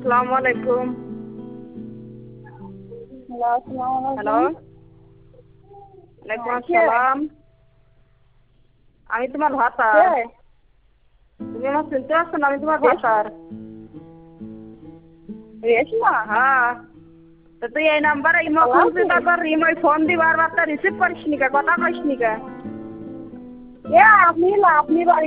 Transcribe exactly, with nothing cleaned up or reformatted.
আসসালামু আলাইকুম। হ্যালো, আসসালামু হ্যালো আলাইকুম। ওয়ালাইকুম হ্যাঁ, কে? আসসালাম। আমি তোমার ভাতার। কে? তুমি আমার চিনতে পারছো না? আমি তোমার রেশ- ভাতার। রেশমা? হ্যাঁ। তো তুই এই নাম্বারে ইমো ভালো খুলছি আছিস? তারপর ইমোয় ফোন দি বারবার তা রিসিভ করিস নি কে? কথা কইস নি কে? এ আপনি না আপনি বাড়ি